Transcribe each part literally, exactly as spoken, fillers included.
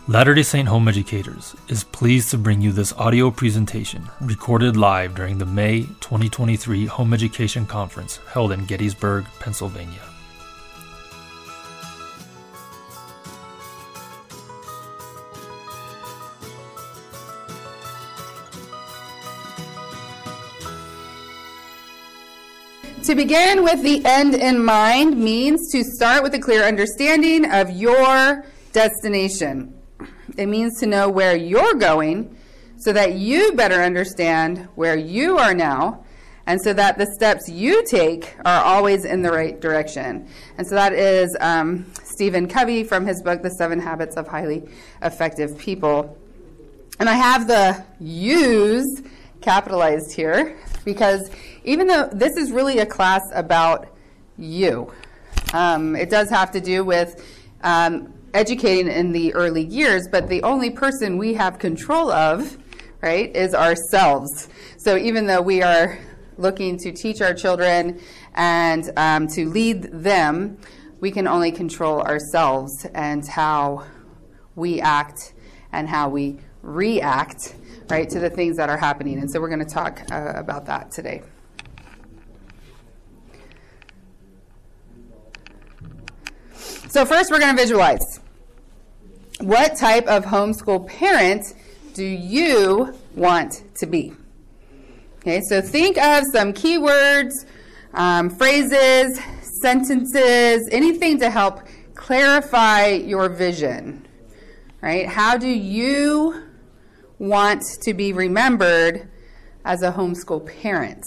Latter-day Saint Home Educators is pleased to bring you this audio presentation recorded live during the May twenty twenty-three Home Education Conference held in Gettysburg, Pennsylvania. To begin with the end in mind means to start with a clear understanding of your destination. It means to know where you're going so that you better understand where you are now and so that the steps you take are always in the right direction. And so that is um, Stephen Covey from his book, The Seven Habits of Highly Effective People. And I have the yous capitalized here because even though this is really a class about you, um, it does have to do with um, educating in the early years, but the only person we have control of, right, is ourselves. So even though we are looking to teach our children and um, to lead them, we can only control ourselves and how we act and how we react, right, to the things that are happening. And so we're going to talk uh, about that today. So first we're going to visualize. What type of homeschool parent do you want to be? Okay, so think of some keywords, um, phrases, sentences, anything to help clarify your vision, right? How do you want to be remembered as a homeschool parent?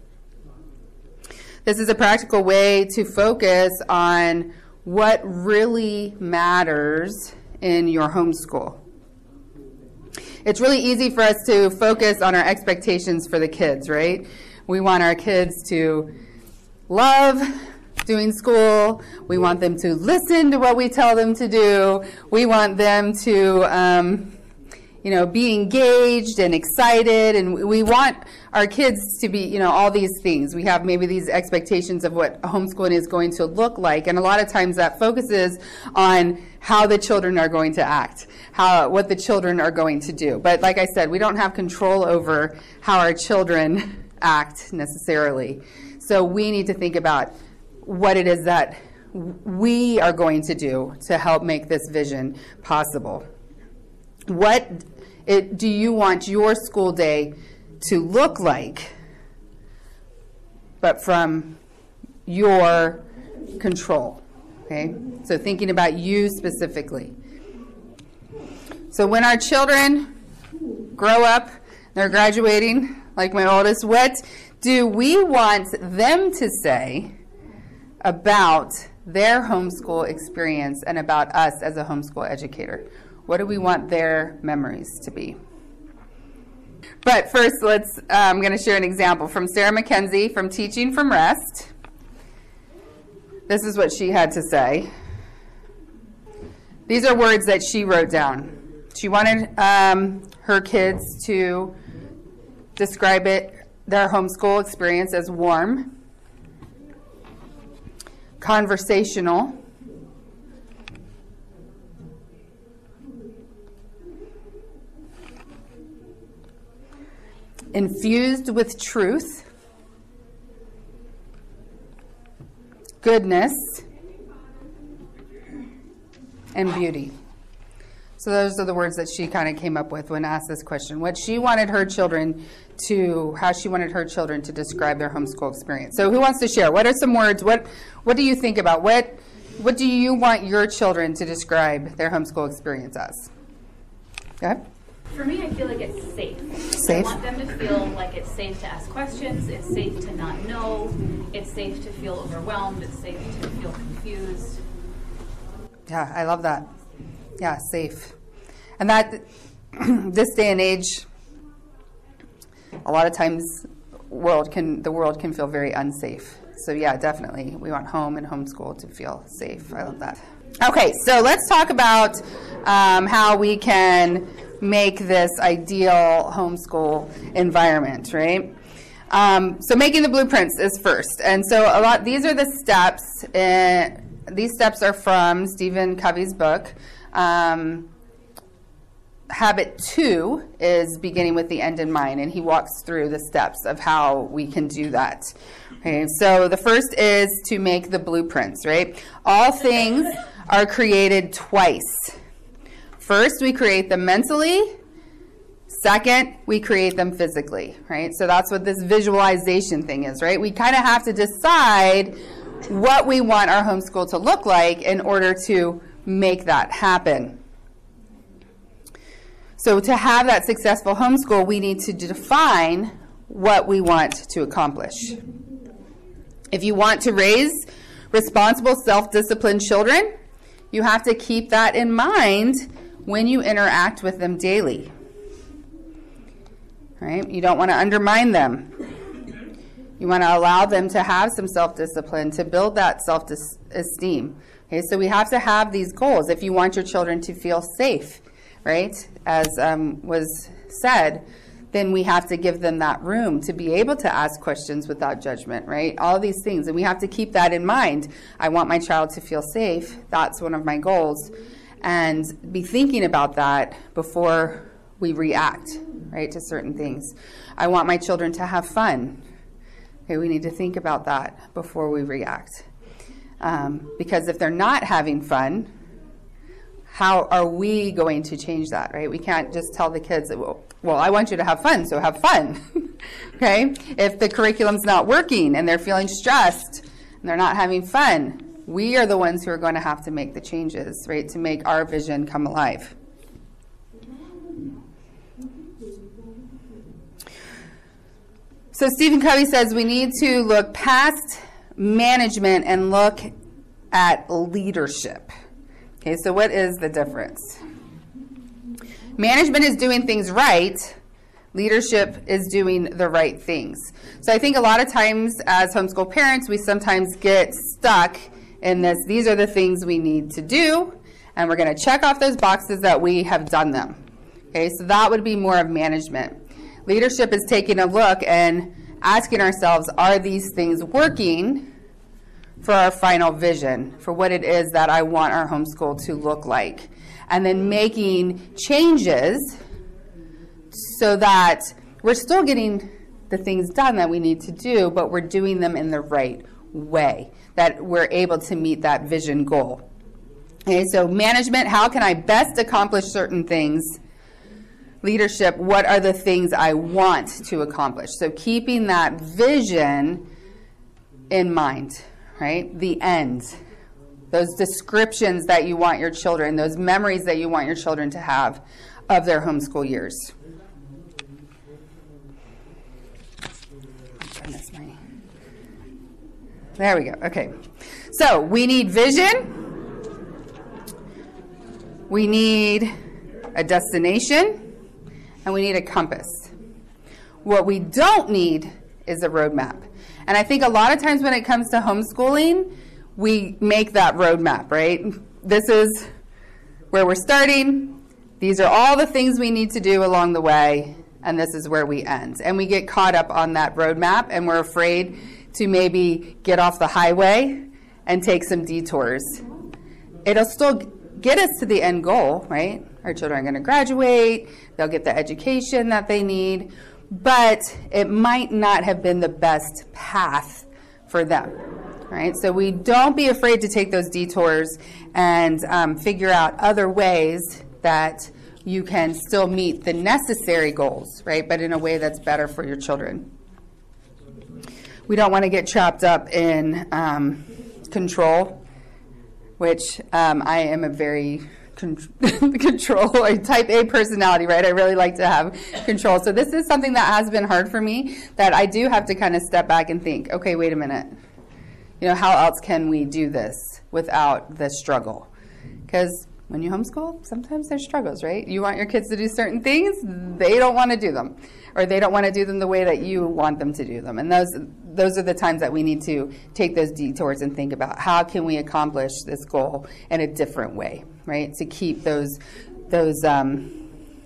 This is a practical way to focus on what really matters in your homeschool. It's really easy for us to focus on our expectations for the kids, right? We want our kids to love doing school. We want them to listen to what we tell them to do. We want them to um, you know, be engaged and excited, and we want our kids to be, you know, all these things. We have maybe these expectations of what homeschooling is going to look like, and a lot of times that focuses on how the children are going to act, how what the children are going to do. But like I said, we don't have control over how our children act necessarily. So we need to think about what it is that we are going to do to help make this vision possible. What it, do you want your school day to look like, but from your control? Okay, so thinking about you specifically. So when our children grow up, they're graduating, like my oldest, what do we want them to say about their homeschool experience and about us as a homeschool educator? What do we want their memories to be? But first, let's. Uh, I'm going to share an example from Sarah McKenzie from Teaching from Rest. This is what she had to say. These are words that she wrote down. She wanted um, her kids to describe it, their homeschool experience, as warm, conversational, infused with truth, goodness, and beauty. So those are the words that she kind of came up with when asked this question. What she wanted her children to, how she wanted her children to describe their homeschool experience. So who wants to share? What are some words? What What do you think about? What What do you want your children to describe their homeschool experience as? Go ahead. For me, I feel like it's safe. Safe. I want them to feel like it's safe to ask questions, it's safe to not know, it's safe to feel overwhelmed, it's safe to feel confused. Yeah, I love that. Yeah, safe. And that, this day and age, a lot of times world can the world can feel very unsafe. So yeah, definitely, we want home and homeschool to feel safe. I love that. Okay, so let's talk about um, how we can make this ideal homeschool environment, right? Um, so making the blueprints is first. And so a lot, these are the steps. In, these steps are from Stephen Covey's book. Um, habit two is beginning with the end in mind, and he walks through the steps of how we can do that. Okay, so the first is to make the blueprints, right? All things are created twice. First, we create them mentally. Second, we create them physically, right? So that's what this visualization thing is, right? We kind of have to decide what we want our homeschool to look like in order to make that happen. So to have that successful homeschool, we need to define what we want to accomplish. If you want to raise responsible, self-disciplined children, you have to keep that in mind when you interact with them daily. Right? You don't want to undermine them. You want to allow them to have some self-discipline, to build that self-esteem. Okay, so we have to have these goals if you want your children to feel safe, right? As um, was said, then we have to give them that room to be able to ask questions without judgment, right? All these things, and we have to keep that in mind. I want my child to feel safe. That's one of my goals. And be thinking about that before we react, right, to certain things. I want my children to have fun. Okay, we need to think about that before we react. Um, because if they're not having fun, how are we going to change that, right? We can't just tell the kids, that, well, well, I want you to have fun, so have fun. Okay? If the curriculum's not working and they're feeling stressed and they're not having fun, we are the ones who are going to have to make the changes, right, to make our vision come alive. So Stephen Covey says we need to look past management and look at leadership. Okay, so what is the difference? Management is doing things right. Leadership is doing the right things. So I think a lot of times as homeschool parents, we sometimes get stuck in this, these are the things we need to do, and we're going to check off those boxes that we have done them. Okay, so that would be more of management. Leadership is taking a look and asking ourselves, are these things working for our final vision, for what it is that I want our homeschool to look like? And then making changes so that we're still getting the things done that we need to do, but we're doing them in the right way, that we're able to meet that vision goal. Okay, so management, how can I best accomplish certain things? Leadership, what are the things I want to accomplish? So keeping that vision in mind, right? The end. Those descriptions that you want your children, those memories that you want your children to have of their homeschool years. Goodness me. There we go. Okay. So we need vision. We need a destination. And we need a compass. What we don't need is a roadmap. And I think a lot of times when it comes to homeschooling, we make that roadmap, right? This is where we're starting. These are all the things we need to do along the way. And this is where we end. And we get caught up on that roadmap, and we're afraid to maybe get off the highway and take some detours. It'll still get us to the end goal, right? Our children are going to graduate, they'll get the education that they need, but it might not have been the best path for them, right? So we don't be afraid to take those detours and um, figure out other ways that you can still meet the necessary goals, right? But in a way that's better for your children. We don't want to get trapped up in um, control, which um, I am a very con- control, a type A personality, right? I really like to have control. So this is something that has been hard for me, that I do have to kind of step back and think, okay, wait a minute. You know, how else can we do this without the struggle? Because when you homeschool, sometimes there's struggles, right? You want your kids to do certain things, they don't want to do them, or they don't want to do them the way that you want them to do them. And those those are the times that we need to take those detours and think about how can we accomplish this goal in a different way, right? To keep those those um,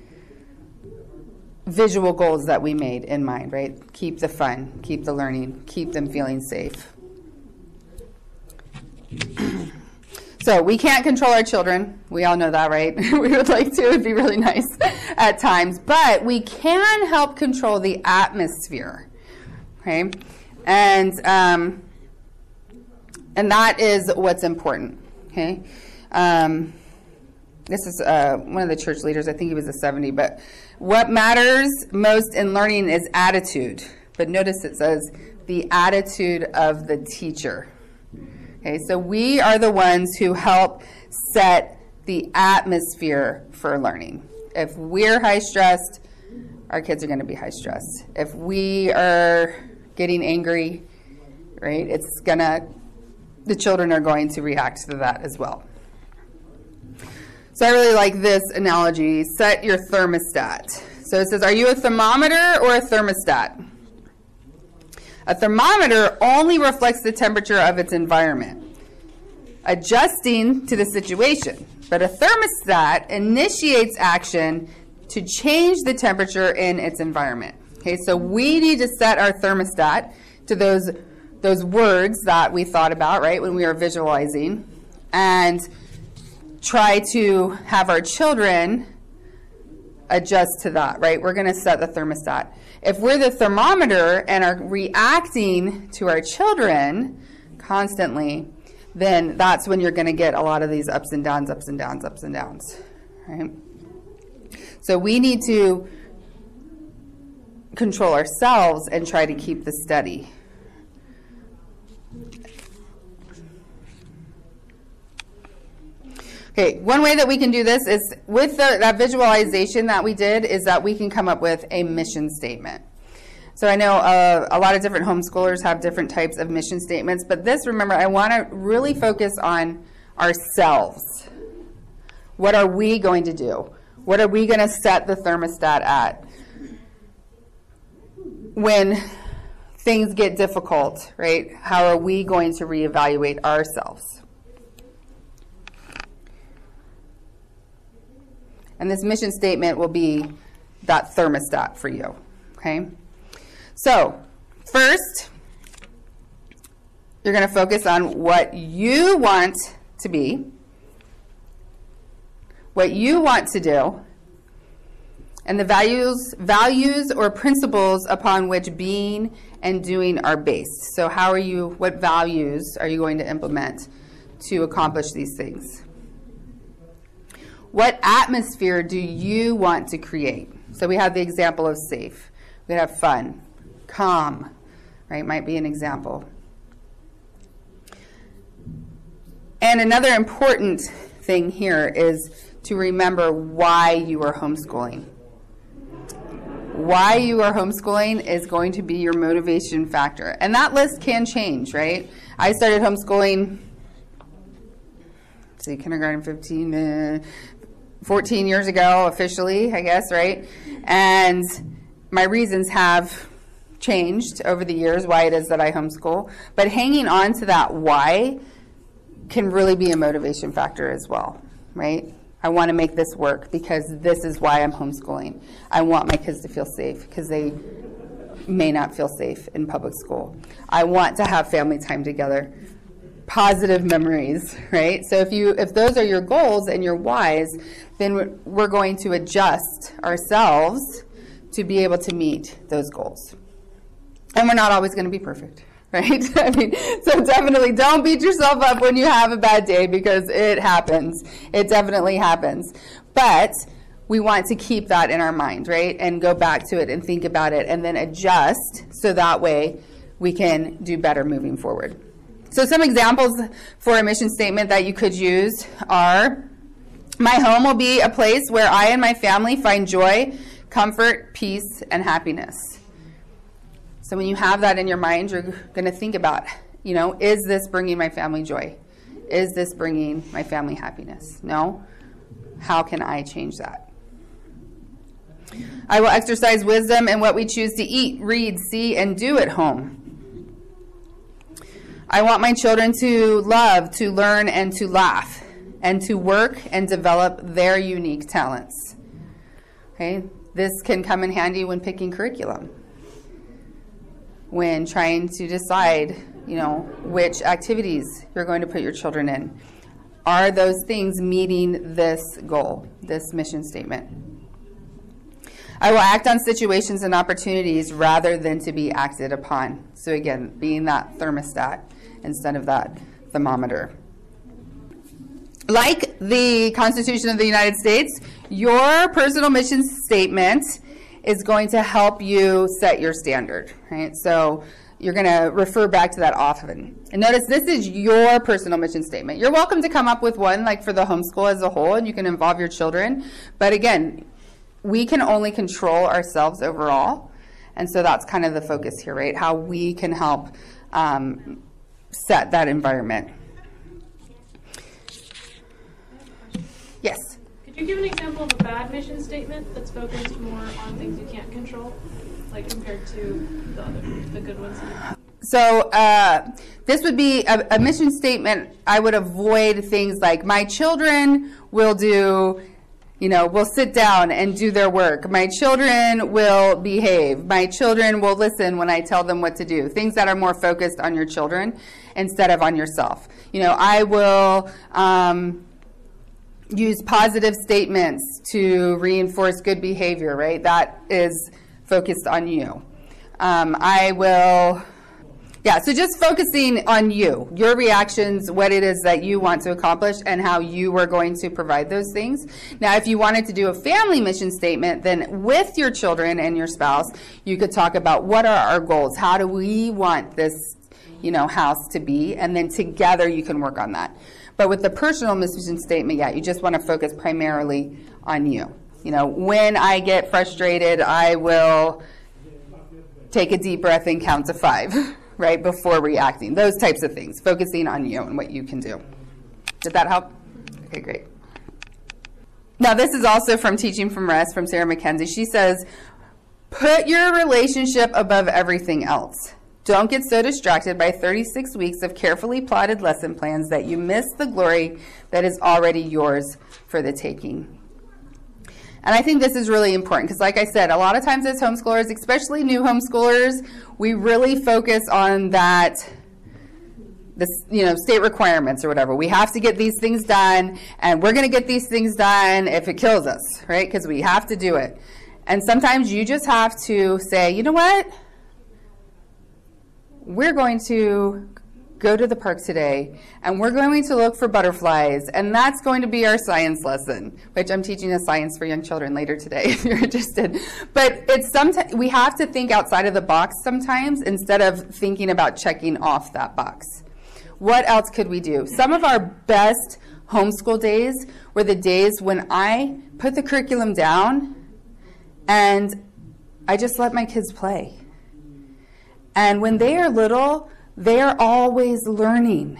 visual goals that we made in mind, right? Keep the fun, keep the learning, keep them feeling safe. So we can't control our children. We all know that, right? We would like to. It would be really nice at times. But we can help control the atmosphere. Okay? And um, and that is what's important. Okay? Um, this is uh, one of the church leaders. I think he was a seventy. But what matters most in learning is attitude. But notice it says the attitude of the teacher. Okay, so we are the ones who help set the atmosphere for learning. If we're high stressed, our kids are going to be high stressed. If we are getting angry, right, it's gonna, the children are going to react to that as well. So I really like this analogy, set your thermostat. So it says, are you a thermometer or a thermostat? A thermometer only reflects the temperature of its environment, adjusting to the situation. But a thermostat initiates action to change the temperature in its environment. Okay, so we need to set our thermostat to those, those words that we thought about, right, when we were visualizing, and try to have our children adjust to that, right? We're going to set the thermostat. If we're the thermometer and are reacting to our children constantly, then that's when you're going to get a lot of these ups and downs, ups and downs, ups and downs, right? So we need to control ourselves and try to keep the steady. Okay, one way that we can do this is with the, that visualization that we did is that we can come up with a mission statement. So I know uh, a lot of different homeschoolers have different types of mission statements, but this, remember, I want to really focus on ourselves. What are we going to do? What are we going to set the thermostat at? When things get difficult, right? How are we going to reevaluate ourselves? And this mission statement will be that thermostat for you, okay? So, first, you're going to focus on what you want to be, what you want to do, and the values, values or principles upon which being and doing are based. So how are you, what values are you going to implement to accomplish these things? What atmosphere do you want to create? So we have the example of safe. We have fun, calm, right? Might be an example. And another important thing here is to remember why you are homeschooling. Why you are homeschooling is going to be your motivation factor. And that list can change, right? I started homeschooling, let's see, kindergarten fifteen, uh, fourteen years ago officially, I guess, right? And my reasons have changed over the years why it is that I homeschool. But hanging on to that why can really be a motivation factor as well, right? I want to make this work because this is why I'm homeschooling. I want my kids to feel safe because they may not feel safe in public school. I want to have family time together. Positive memories, right? So if you if those are your goals and your whys, then we're, we're going to adjust ourselves to be able to meet those goals. And we're not always going to be perfect, right? I mean, so definitely don't beat yourself up when you have a bad day because it happens. It definitely happens. But we want to keep that in our mind, right? And go back to it and think about it and then adjust so that way we can do better moving forward. So some examples for a mission statement that you could use are, my home will be a place where I and my family find joy, comfort, peace, and happiness. So when you have that in your mind, you're going to think about, you know, is this bringing my family joy? Is this bringing my family happiness? No? How can I change that? I will exercise wisdom in what we choose to eat, read, see, and do at home. I want my children to love, to learn, and to laugh, and to work and develop their unique talents. Okay? This can come in handy when picking curriculum, when trying to decide, you know, which activities you're going to put your children in. Are those things meeting this goal, this mission statement? I will act on situations and opportunities rather than to be acted upon. So again, being that thermostat instead of that thermometer. Like the Constitution of the United States, your personal mission statement is going to help you set your standard, right? So you're going to refer back to that often. And notice this is your personal mission statement. You're welcome to come up with one like for the homeschool as a whole, and you can involve your children. But again, we can only control ourselves overall. And so that's kind of the focus here, right? How we can help um, set that environment. Yes? Could you give an example of a bad mission statement that's focused more on things you can't control, like compared to the other, the good ones? So uh, this would be a, a mission statement. I would avoid things like, my children will do, you know, will sit down and do their work. My children will behave. My children will listen when I tell them what to do. Things that are more focused on your children instead of on yourself. You know, I will um, use positive statements to reinforce good behavior, right? That is focused on you. Um, I will... Yeah, so just focusing on you, your reactions, what it is that you want to accomplish, and how you are going to provide those things. Now, if you wanted to do a family mission statement, then with your children and your spouse, you could talk about what are our goals? How do we want this, you know, house to be? And then together you can work on that. But with the personal mission statement, yeah, you just want to focus primarily on you. You know, when I get frustrated, I will take a deep breath and count to five. Right, before reacting. Those types of things, focusing on you and what you can do. Did that help? Okay, great. Now, this is also from Teaching from Rest from Sarah Mackenzie. She says, put your relationship above everything else. Don't get so distracted by thirty-six weeks of carefully plotted lesson plans that you miss the glory that is already yours for the taking. And I think this is really important because, like I said, a lot of times as homeschoolers, especially new homeschoolers, we really focus on that, the, you know, state requirements or whatever. We have to get these things done, and we're going to get these things done if it kills us, right? Because we have to do it. And sometimes you just have to say, you know what? We're going to go to the park today, and we're going to look for butterflies, and that's going to be our science lesson, which I'm teaching a science for young children later today if you're interested. But it's sometimes we have to think outside of the box sometimes instead of thinking about checking off that box. What else could we do? Some of our best homeschool days were the days when I put the curriculum down and I just let my kids play. And when they are little, they are always learning.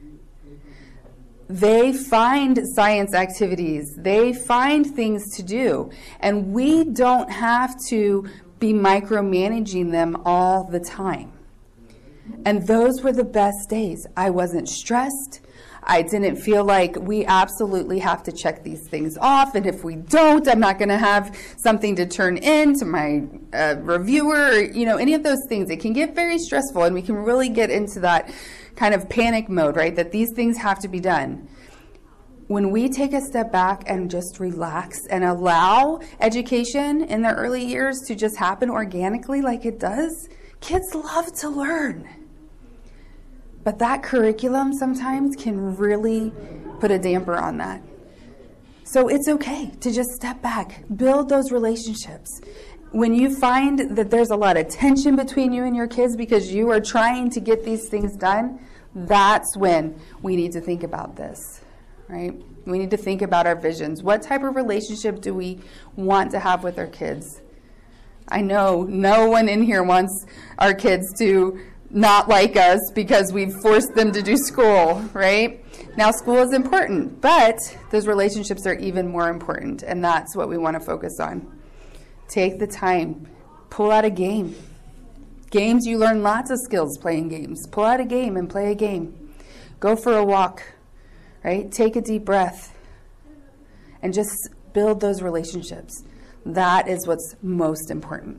They find science activities. They find things to do. And we don't have to be micromanaging them all the time. And those were the best days. I wasn't stressed. I didn't feel like we absolutely have to check these things off, and if we don't, I'm not going to have something to turn in to my uh, reviewer, or, you know, any of those things. It can get very stressful, and we can really get into that kind of panic mode, right, that these things have to be done. When we take a step back and just relax and allow education in the early years to just happen organically like it does, kids love to learn. But that curriculum sometimes can really put a damper on that. So it's okay to just step back, build those relationships. When you find that there's a lot of tension between you and your kids because you are trying to get these things done, that's when we need to think about this, right? We need to think about our visions. What type of relationship do we want to have with our kids? I know no one in here wants our kids to not like us because we've forced them to do school, right? Now, school is important, but those relationships are even more important, and that's what we want to focus on. Take the time. Pull out a game. Games, you learn lots of skills playing games. Pull out a game and play a game. Go for a walk, right? Take a deep breath and just build those relationships. That is what's most important.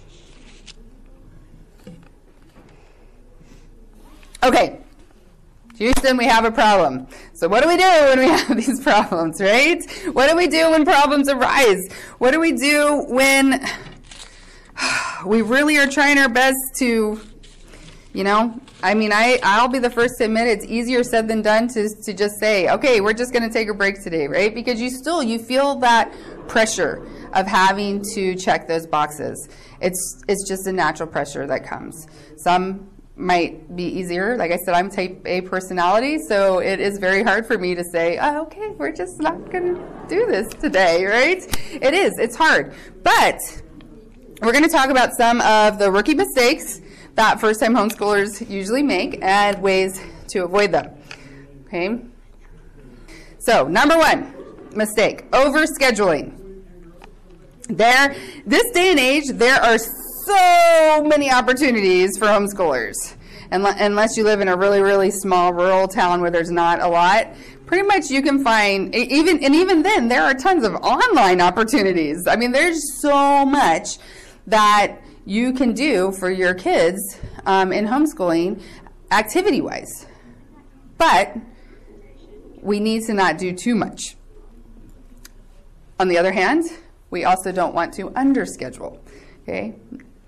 Okay, Houston, we have a problem. So what do we do when we have these problems, right? What do we do when problems arise? What do we do when we really are trying our best to, you know, I mean, I, I'll be the first to admit it's easier said than done to, to just say, okay, we're just going to take a break today, right? Because you still, you feel that pressure of having to check those boxes. It's, it's just a natural pressure that comes. Some might be easier. Like I said, I'm type A personality, so it is very hard for me to say, oh, okay, we're just not going to do this today, right? It is. It's hard. But we're going to talk about some of the rookie mistakes that first-time homeschoolers usually make and ways to avoid them. Okay? So, number one mistake, overscheduling. There, this day and age, there are so many opportunities for homeschoolers. Unless you live in a really, really small rural town where there's not a lot, pretty much you can find, even and even then, there are tons of online opportunities. I mean, there's so much that you can do for your kids um, in homeschooling activity-wise. But we need to not do too much. On the other hand, we also don't want to underschedule. Okay?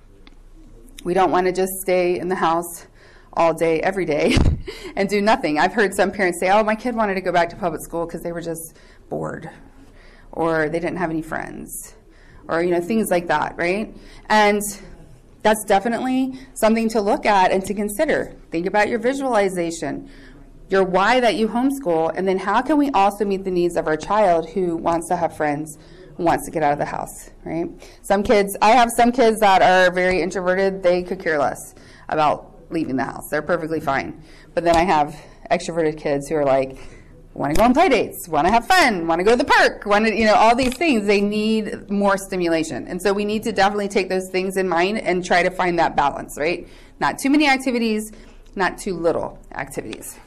We don't want to just stay in the house all day, every day, and do nothing. I've heard some parents say, oh, my kid wanted to go back to public school because they were just bored, or they didn't have any friends, or, you know, things like that, right? And that's definitely something to look at and to consider. Think about your visualization, your why that you homeschool, and then how can we also meet the needs of our child who wants to have friends, who wants to get out of the house, right? Some kids, I have some kids that are very introverted. They could care less about leaving the house. They're perfectly fine. But then I have extroverted kids who are like, want to go on play dates, want to have fun, want to go to the park, want to, you know, all these things. They need more stimulation. And so we need to definitely take those things in mind and try to find that balance, right? Not too many activities, not too little activities.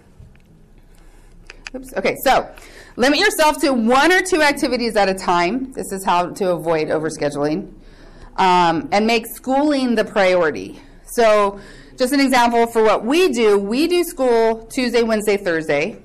Oops. Okay, so limit yourself to one or two activities at a time. This is how to avoid overscheduling. Um, and make schooling the priority. So just an example for what we do, we do school Tuesday, Wednesday, Thursday.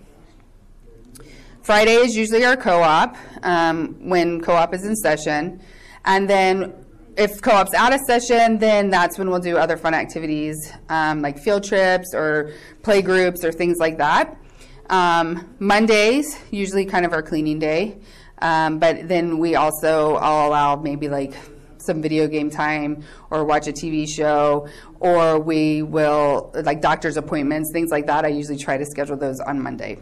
Friday is usually our co-op, um, when co-op is in session. And then if co-op's out of session, then that's when we'll do other fun activities, um, like field trips or play groups or things like that. Um, Mondays, usually kind of our cleaning day. Um, but then we also, I'll allow maybe like some video game time or watch a T V show, or we will, like doctor's appointments, things like that. I usually try to schedule those on Monday,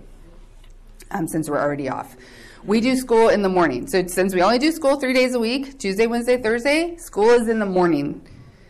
um, since we're already off. We do school in the morning. So since we only do school three days a week, Tuesday, Wednesday, Thursday, school is in the morning.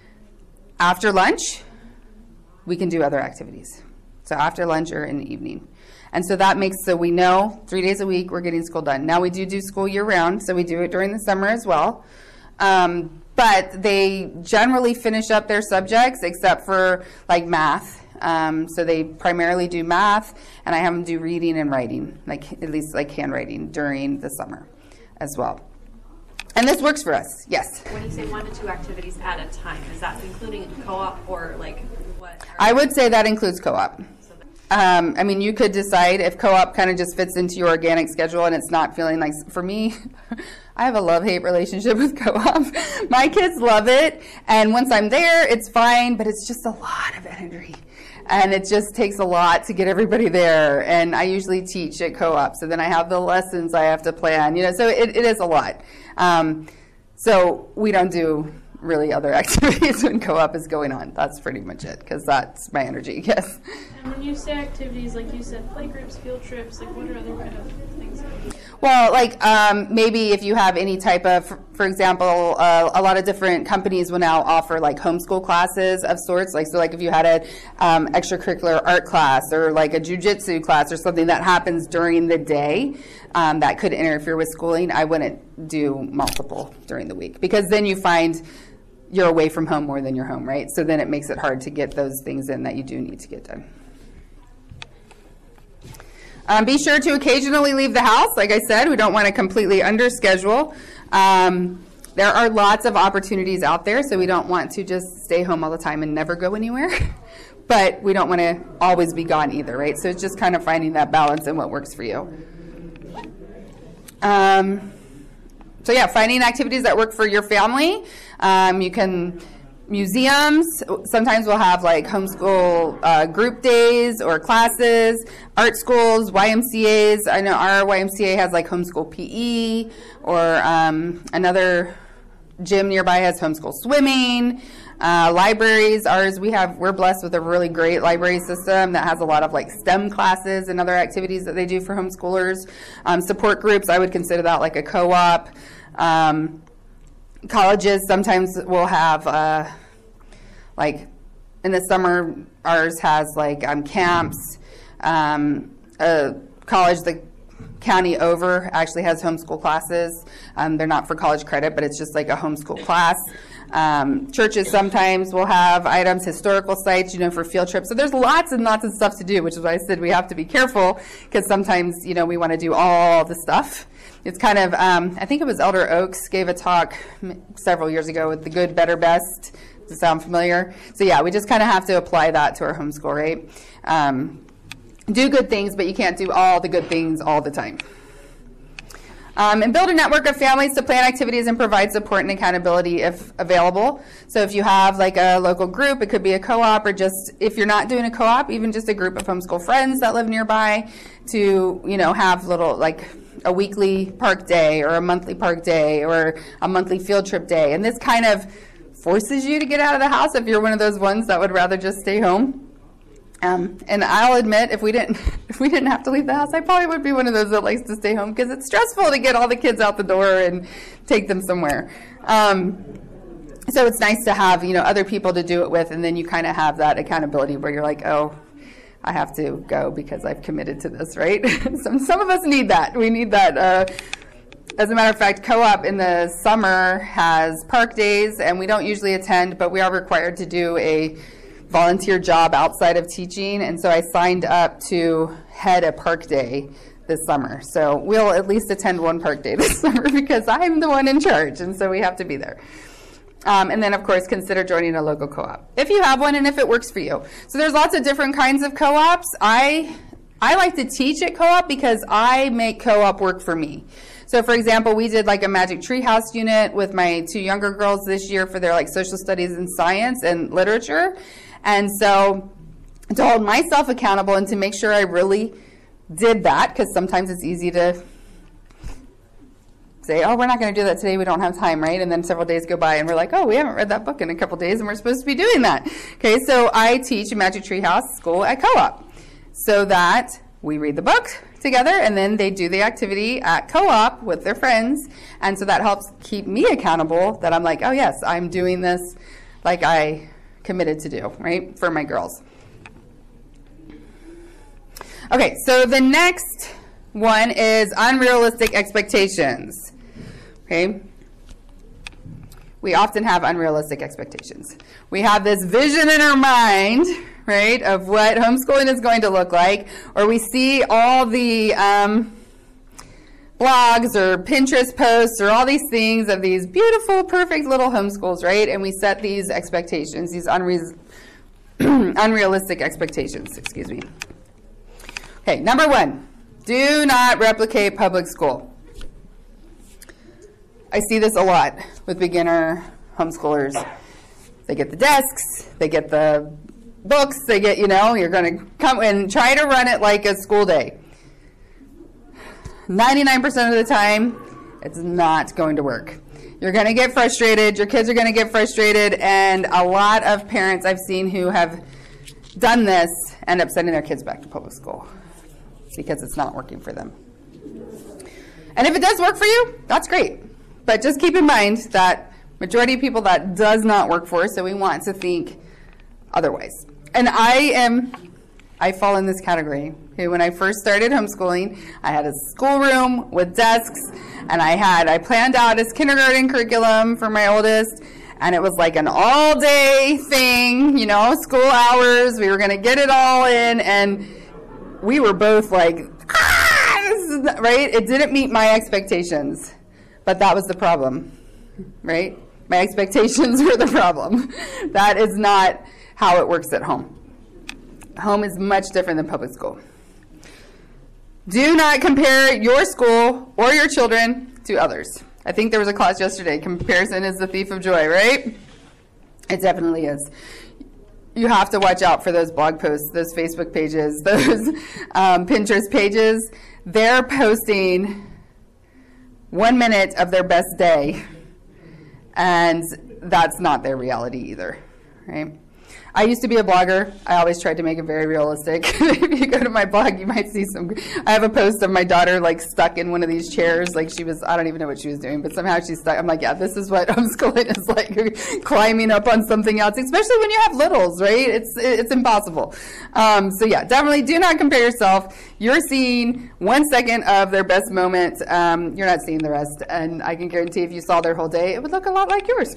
After lunch, we can do other activities. So after lunch or in the evening. And so that makes, so we know three days a week we're getting school done. Now we do do school year round, so we do it during the summer as well. Um, but they generally finish up their subjects except for like math. Um, so they primarily do math, and I have them do reading and writing, like at least like handwriting during the summer as well. And this works for us, yes. When you say one to two activities at a time, is that including co-op or like what? I would say that includes co-op. Um, I mean, you could decide if co-op kind of just fits into your organic schedule and it's not feeling like, for me, I have a love-hate relationship with co-op. My kids love it, and once I'm there, it's fine, but it's just a lot of energy. And it just takes a lot to get everybody there. And I usually teach at co-op, so then I have the lessons I have to plan, you know, so it, it is a lot. Um, so we don't do really other activities when co-op is going on. That's pretty much it, because that's my energy, yes. And when you say activities, like you said, play groups, field trips, like what are other kind of things? Well, like um, maybe if you have any type of, for, for example, uh, a lot of different companies will now offer like homeschool classes of sorts. Like so, like if you had a um, extracurricular art class or like a jujitsu class or something that happens during the day um, that could interfere with schooling, I wouldn't do multiple during the week, because then you find you're away from home more than you're home, right? So then it makes it hard to get those things in that you do need to get done. Um, be sure to occasionally leave the house. Like I said, we don't want to completely underschedule. Um, there are lots of opportunities out there, so we don't want to just stay home all the time and never go anywhere. but we don't want to always be gone either, right? So it's just kind of finding that balance and what works for you. Um, so yeah, finding activities that work for your family. Um, you can, museums, sometimes we'll have like homeschool uh, group days or classes, art schools, Y M C As. I know our Y M C A has like homeschool P E, or um, another gym nearby has homeschool swimming. Uh, libraries, ours, we have, we're blessed with a really great library system that has a lot of like STEM classes and other activities that they do for homeschoolers. Um, support groups, I would consider that like a co-op. Um, colleges sometimes will have, uh, like in the summer, ours has like um, camps. Um, a college, the county over actually has homeschool classes. Um, they're not for college credit, but it's just like a homeschool class. Um, churches sometimes will have items, historical sites, you know, for field trips. So there's lots and lots of stuff to do, which is why I said we have to be careful, because sometimes, you know, we want to do all the stuff. It's kind of, um, I think it was Elder Oaks gave a talk several years ago with the good, better, best. Does it sound familiar? So yeah, we just kind of have to apply that to our homeschool, right? Um, do good things, but you can't do all the good things all the time. Um, and build a network of families to plan activities and provide support and accountability if available. So if you have like a local group, it could be a co-op, or just, if you're not doing a co-op, even just a group of homeschool friends that live nearby, to, you know, have little, like a weekly park day or a monthly park day or a monthly field trip day. And this kind of forces you to get out of the house if you're one of those ones that would rather just stay home. Um, and I'll admit, if we didn't, if we didn't have to leave the house, I probably would be one of those that likes to stay home, because it's stressful to get all the kids out the door and take them somewhere. Um, so it's nice to have, you know, other people to do it with, and then you kind of have that accountability where you're like, oh, I have to go because I've committed to this, right? some some of us need that. We need that. Uh, as a matter of fact, co-op in the summer has park days, and we don't usually attend, but we are required to do a volunteer job outside of teaching, and so I signed up to head a park day this summer. So we'll at least attend one park day this summer because I'm the one in charge, and so we have to be there. Um, and then, of course, consider joining a local co-op if you have one and if it works for you. So there's lots of different kinds of co-ops. I I like to teach at co-op because I make co-op work for me. So, for example, we did like a Magic Treehouse unit with my two younger girls this year for their like social studies and science and literature. And so to hold myself accountable and to make sure I really did that, because sometimes it's easy to say, oh, we're not going to do that today, we don't have time, right? And then several days go by and we're like, oh, we haven't read that book in a couple days and we're supposed to be doing that. Okay, so I teach a Magic Treehouse school at co-op so that we read the book together and then they do the activity at co-op with their friends. And so that helps keep me accountable, that I'm like, oh yes, I'm doing this like I committed to do, right, for my girls. Okay, so the next one is unrealistic expectations. Okay, we often have unrealistic expectations. We have this vision in our mind, right, of what homeschooling is going to look like, or we see all the um, blogs or Pinterest posts or all these things of these beautiful, perfect little homeschools, right? And we set these expectations, these unre- unrealistic expectations, excuse me. Okay, number one, do not replicate public school. I see this a lot with beginner homeschoolers. They get the desks, they get the books, they get, you know, you're going to come and try to run it like a school day. ninety-nine percent of the time, it's not going to work. You're going to get frustrated, your kids are going to get frustrated, and a lot of parents I've seen who have done this end up sending their kids back to public school because it's not working for them. And if it does work for you, that's great. But just keep in mind that majority of people that does not work for, so we want to think otherwise. And I am, I fall in this category. Okay, when I first started homeschooling, I had a schoolroom with desks, and I had, I planned out his kindergarten curriculum for my oldest, and it was like an all-day thing, you know, school hours. We were going to get it all in, and we were both like, ah, this is not, right? It didn't meet my expectations, but that was the problem, right? My expectations were the problem. That is not how it works at home. Home is much different than public school. Do not compare your school or your children to others. I think there was a class yesterday, comparison is the thief of joy, right? It definitely is. You have to watch out for those blog posts, those Facebook pages, those um, Pinterest pages. They're posting one minute of their best day, and that's not their reality either, right? I used to be a blogger. I always tried to make it very realistic. If you go to my blog, you might see some, I have a post of my daughter like stuck in one of these chairs. Like she was, I don't even know what she was doing, but somehow she's stuck. I'm like, yeah, this is what homeschooling is like, climbing up on something else, especially when you have littles, right? It's, it's impossible. Um, so yeah, definitely do not compare yourself. You're seeing one second of their best moment. Um, you're not seeing the rest. And I can guarantee if you saw their whole day, it would look a lot like yours.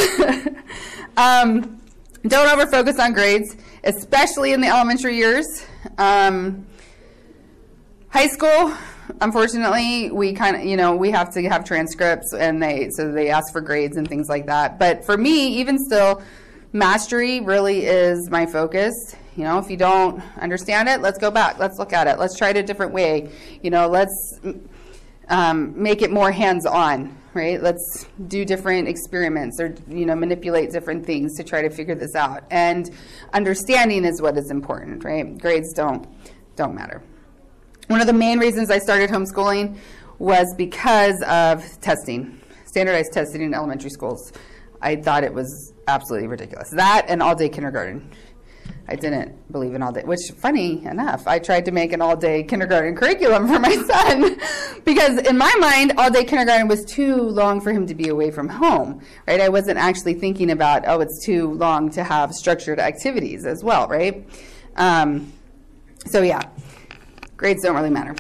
um, Don't over-focus on grades, especially in the elementary years. Um, high school, unfortunately, we kind of, you know, we have to have transcripts, and they, so they ask for grades and things like that. But for me, even still, mastery really is my focus. You know, if you don't understand it, let's go back. Let's look at it. Let's try it a different way. You know, let's um, make it more hands-on. Right? Let's do different experiments or, you know, manipulate different things to try to figure this out. And understanding is what is important, right? Grades don't, don't matter. One of the main reasons I started homeschooling was because of testing, standardized testing in elementary schools. I thought it was absolutely ridiculous. That and all-day kindergarten. I didn't believe in all day, which, funny enough, I tried to make an all-day kindergarten curriculum for my son because in my mind, all-day kindergarten was too long for him to be away from home, right? I wasn't actually thinking about, oh, it's too long to have structured activities as well, right? Um, so yeah, grades don't really matter.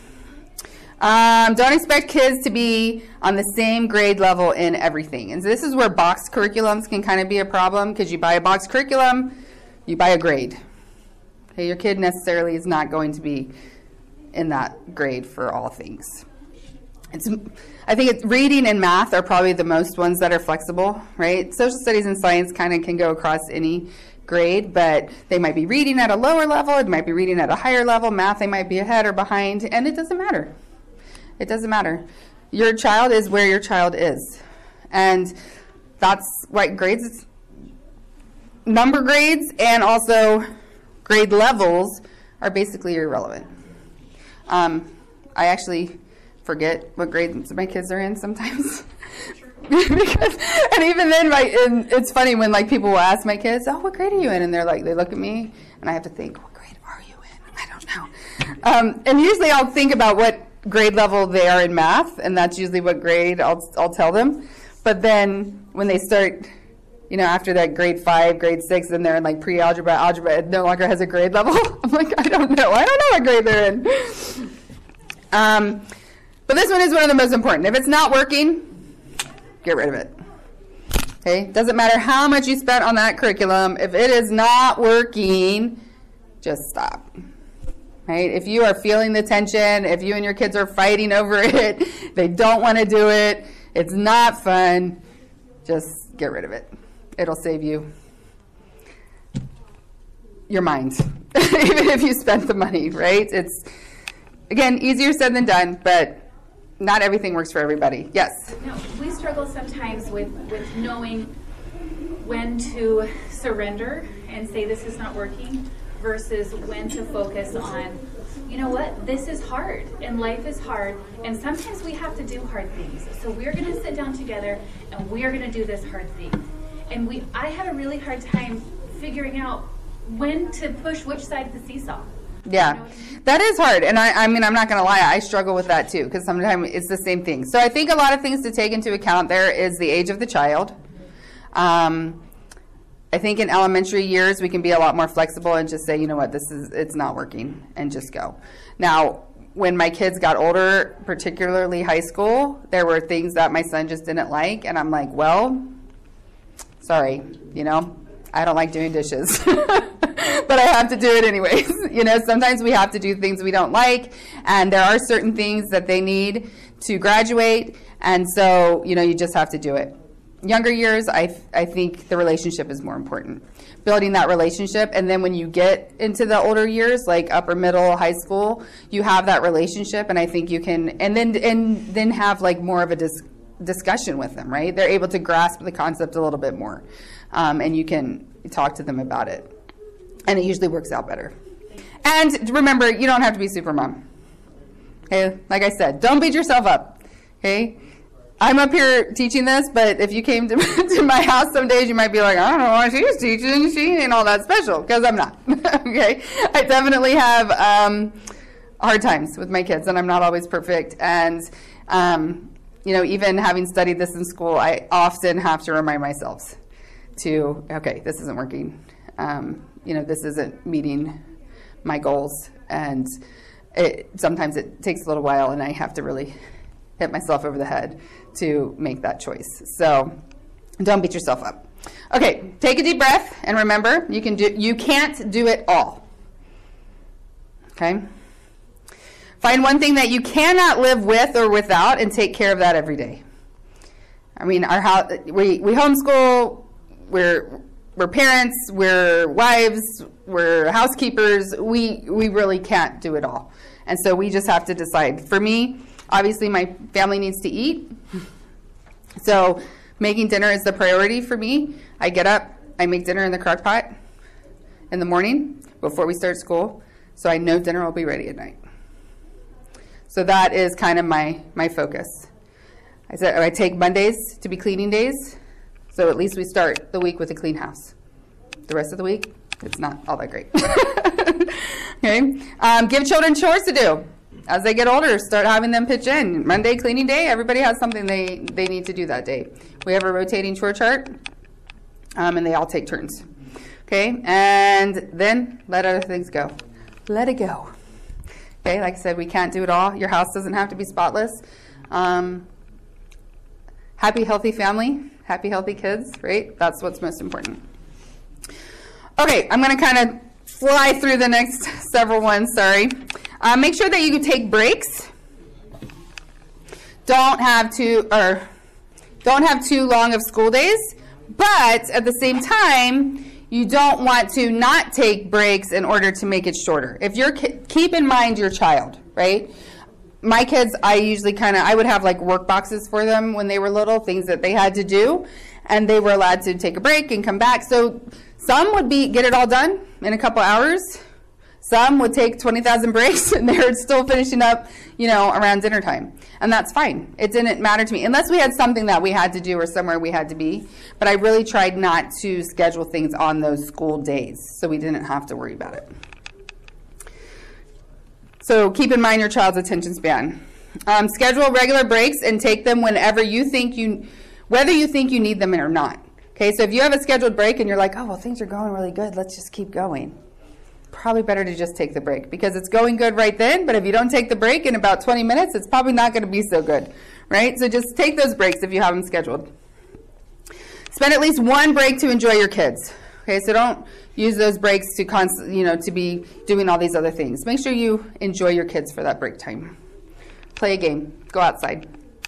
Um, don't expect kids to be on the same grade level in everything. And so this is where box curriculums can kind of be a problem because you buy a box curriculum, you buy a grade. Okay, your kid necessarily is not going to be in that grade for all things. It's, I think it's reading and math are probably the most ones that are flexible, right? Social studies and science kind of can go across any grade, but they might be reading at a lower level, it might be reading at a higher level, math they might be ahead or behind, and it doesn't matter. It doesn't matter. Your child is where your child is. And that's what grades, number grades and also grade levels are basically irrelevant. Um, I actually forget what grades my kids are in sometimes. because, and even then, my, and it's funny when like people will ask my kids, oh, what grade are you in? And they're like, they look at me and I have to think, what grade are you in? I don't know. Um, and usually I'll think about what grade level they are in math, and that's usually what grade I'll, I'll tell them. But then when they start, you know, after that grade five, grade six, then they're in like pre-algebra, algebra, it no longer has a grade level. I'm like, I don't know. I don't know what grade they're in. Um, but this one is one of the most important. If it's not working, get rid of it. Okay? Doesn't matter how much you spent on that curriculum. If it is not working, just stop. Right? If you are feeling the tension, if you and your kids are fighting over it, they don't want to do it, it's not fun, just get rid of it. It'll save you your mind, even if you spent the money, right? It's, again, easier said than done, but not everything works for everybody. Yes? No, we struggle sometimes with, with knowing when to surrender and say this is not working, versus when to focus on, you know what, this is hard, and life is hard, and sometimes we have to do hard things. So we're going to sit down together, and we're going to do this hard thing. And we, I had a really hard time figuring out when to push which side of the seesaw. Yeah, you know what I mean? That is hard, and I, I mean, I'm not going to lie, I struggle with that too, because sometimes it's the same thing. So I think a lot of things to take into account there is the age of the child. Um, I think in elementary years, we can be a lot more flexible and just say, you know what, this is, it's not working, and just go. Now, when my kids got older, particularly high school, there were things that my son just didn't like, and I'm like, well, sorry, you know, I don't like doing dishes, but I have to do it anyways. You know, sometimes we have to do things we don't like, and there are certain things that they need to graduate, and so, you know, you just have to do it. younger years, I, I think the relationship is more important. Building that relationship, and then when you get into the older years, like upper middle, high school, you have that relationship, and I think you can, and then and then have like more of a dis- discussion with them, right? They're able to grasp the concept a little bit more, um, and you can talk to them about it, and it usually works out better. And remember, you don't have to be super mom. Okay, like I said, don't beat yourself up. Okay. I'm up here teaching this, but if you came to, to my house some days, you might be like, I don't know why she's teaching. She ain't all that special, because I'm not. Okay, I definitely have um, hard times with my kids, and I'm not always perfect. And um, you know, even having studied this in school, I often have to remind myself to, okay, this isn't working. Um, you know, this isn't meeting my goals, and it, sometimes it takes a little while, and I have to really hit myself over the head to make that choice. So don't beat yourself up. Okay, take a deep breath, and remember, you can do you can't do it all. Okay? Find one thing that you cannot live with or without, and take care of that every day. I mean, our house, we we homeschool, we're we're parents, we're wives, we're housekeepers. We we really can't do it all. And so we just have to decide. For me, obviously, my family needs to eat. So making dinner is the priority for me. I get up, I make dinner in the crock pot in the morning before we start school, so I know dinner will be ready at night. So that is kind of my, my focus. I said I take Mondays to be cleaning days, so at least we start the week with a clean house. The rest of the week, it's not all that great. Okay, um, give children chores to do. As they get older, start having them pitch in. Monday, cleaning day, everybody has something they, they need to do that day. We have a rotating chore chart, um, and they all take turns. Okay, and then let other things go. Let it go. Okay, like I said, we can't do it all. Your house doesn't have to be spotless. Um, happy, healthy family, happy, healthy kids, right? That's what's most important. Okay, I'm going to kind of fly through the next several ones, sorry. Uh, make sure that you take breaks. Don't have too, or don't have too long of school days, but at the same time, you don't want to not take breaks in order to make it shorter. If you're, keep in mind your child, right? My kids, I usually kind of, I would have like work boxes for them when they were little, things that they had to do, and they were allowed to take a break and come back. So some would be, get it all done in a couple hours. Some would take twenty thousand breaks, and they're still finishing up, you know, around dinner time. And that's fine. It didn't matter to me, unless we had something that we had to do or somewhere we had to be. But I really tried not to schedule things on those school days, so we didn't have to worry about it. So keep in mind your child's attention span. Um, schedule regular breaks and take them whenever you think you, whether you think you need them or not. Okay, so if you have a scheduled break and you're like, oh, well, things are going really good, let's just keep going. Probably better to just take the break, because it's going good right then, but if you don't take the break in about twenty minutes, it's probably not going to be so good, right? So just take those breaks if you have them scheduled. Spend at least one break to enjoy your kids. Okay, so don't use those breaks to const- you know, to be doing all these other things. Make sure you enjoy your kids for that break time. Play a game. Go outside.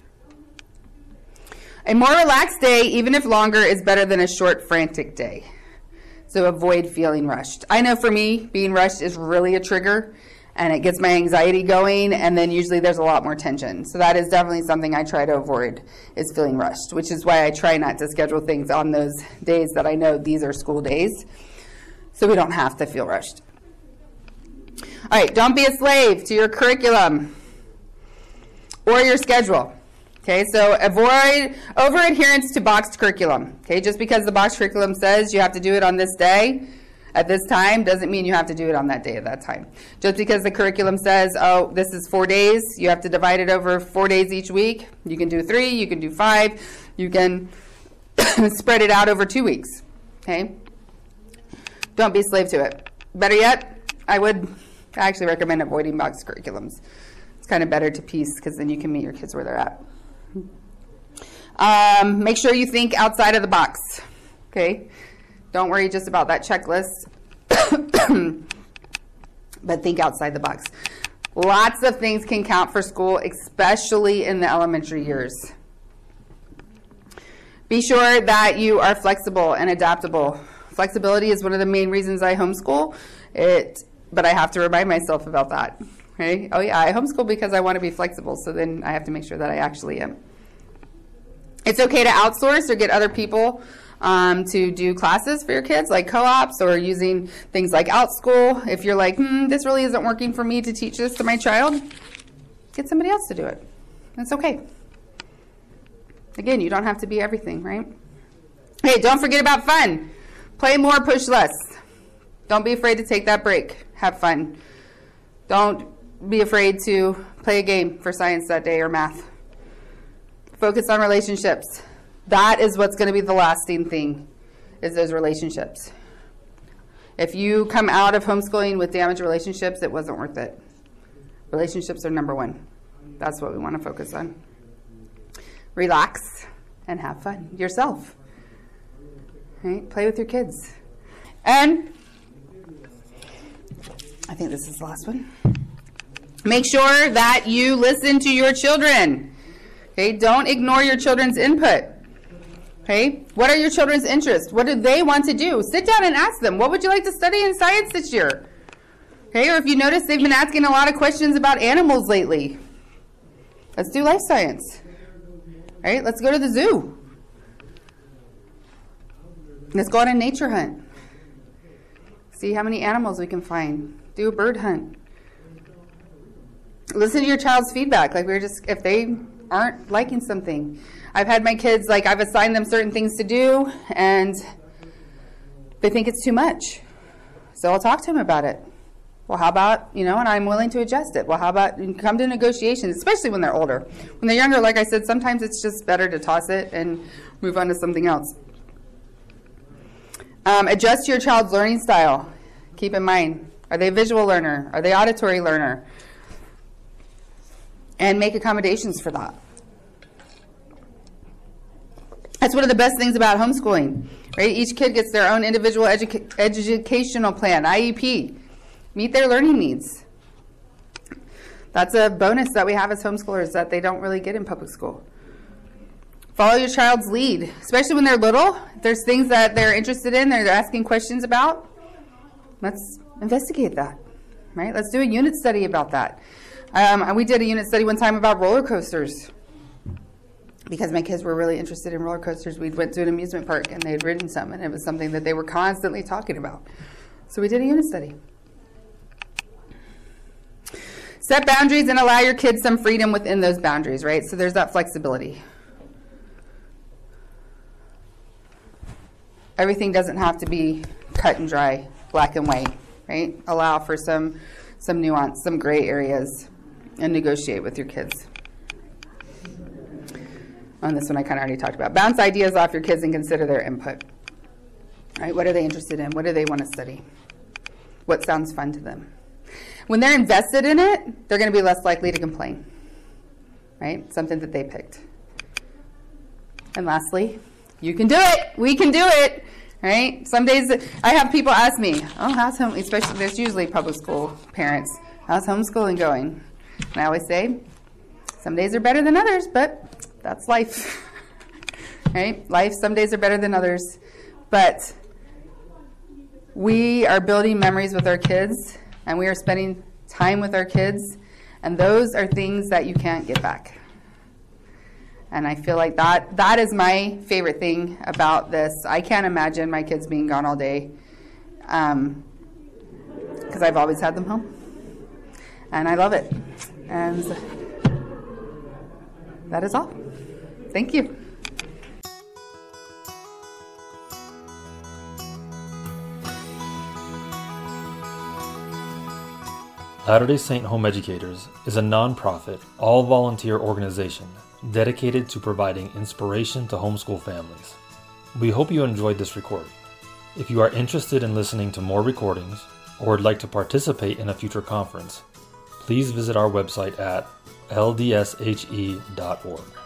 A more relaxed day, even if longer, is better than a short, frantic day. So avoid feeling rushed. I know for me, being rushed is really a trigger, and it gets my anxiety going, and then usually there's a lot more tension. So that is definitely something I try to avoid, is feeling rushed, which is why I try not to schedule things on those days that I know these are school days, so we don't have to feel rushed. All right, don't be a slave to your curriculum or your schedule. Okay, so avoid over-adherence to boxed curriculum. Okay, just because the boxed curriculum says you have to do it on this day, at this time, doesn't mean you have to do it on that day at that time. Just because the curriculum says, oh, this is four days, you have to divide it over four days each week. You can do three, you can do five, you can spread it out over two weeks. Okay, don't be a slave to it. Better yet, I would actually recommend avoiding boxed curriculums. It's kind of better to piece, because then you can meet your kids where they're at. Um, make sure you think outside of the box. Okay, don't worry just about that checklist, but think outside the box. Lots of things can count for school, especially in the elementary years. Be sure that you are flexible and adaptable. Flexibility is one of the main reasons I homeschool. It, but I have to remind myself about that. Right? Oh yeah, I homeschool because I want to be flexible, so then I have to make sure that I actually am. It's okay to outsource or get other people um, to do classes for your kids, like co-ops or using things like OutSchool. If you're like, hmm, this really isn't working for me to teach this to my child, get somebody else to do it. That's okay. Again, you don't have to be everything, right? Hey, don't forget about fun. Play more, push less. Don't be afraid to take that break. Have fun. Don't be afraid to play a game for science that day or math. Focus on relationships. That is what's going to be the lasting thing, is those relationships. If you come out of homeschooling with damaged relationships, it wasn't worth it. Relationships are number one. That's what we want to focus on. Relax and have fun yourself. Right? Play with your kids. And I think this is the last one. Make sure that you listen to your children. Okay? Don't ignore your children's input. Okay? What are your children's interests? What do they want to do? Sit down and ask them, what would you like to study in science this year? Okay? Or if you notice, they've been asking a lot of questions about animals lately. Let's do life science. Right? Let's go to the zoo. Let's go on a nature hunt. See how many animals we can find. Do a bird hunt. Listen to your child's feedback. Like we were just, if they aren't liking something. I've had my kids, like I've assigned them certain things to do, and they think it's too much. So I'll talk to them about it. Well, how about, you know, and I'm willing to adjust it. Well, how about you come to negotiations, especially when they're older. When they're younger, like I said, sometimes it's just better to toss it and move on to something else. Um, adjust your child's learning style. Keep in mind, are they a visual learner? Are they auditory learner? And make accommodations for that. That's one of the best things about homeschooling, right? Each kid gets their own individual educa- educational plan, I E P. Meet their learning needs. That's a bonus that we have as homeschoolers that they don't really get in public school. Follow your child's lead, especially when they're little. If there's things that they're interested in, they're asking questions about, let's investigate that, right? Let's do a unit study about that. Um, we did a unit study one time about roller coasters because my kids were really interested in roller coasters. We went to an amusement park and they had ridden some, and it was something that they were constantly talking about. So we did a unit study. Set boundaries and allow your kids some freedom within those boundaries, right? So there's that flexibility. Everything doesn't have to be cut and dry, black and white, right? Allow for some, some nuance, some gray areas, and negotiate with your kids. On this one, I kind of already talked about. Bounce ideas off your kids and consider their input. Right? What are they interested in? What do they want to study? What sounds fun to them? When they're invested in it, they're going to be less likely to complain. Right? Something that they picked. And lastly, you can do it. We can do it. Right? Some days I have people ask me, oh, how's home, especially there's usually public school parents, how's homeschooling going? And I always say, some days are better than others, but that's life. Right? Life, some days are better than others. But we are building memories with our kids, and we are spending time with our kids, and those are things that you can't get back. And I feel like that that is my favorite thing about this. I can't imagine my kids being gone all day um, because I've always had them home. And I love it. And that is all. Thank you. Latter-day Saint Home Educators is a nonprofit, all-volunteer organization dedicated to providing inspiration to homeschool families. We hope you enjoyed this recording. If you are interested in listening to more recordings or would like to participate in a future conference, please visit our website at l d s h e dot org.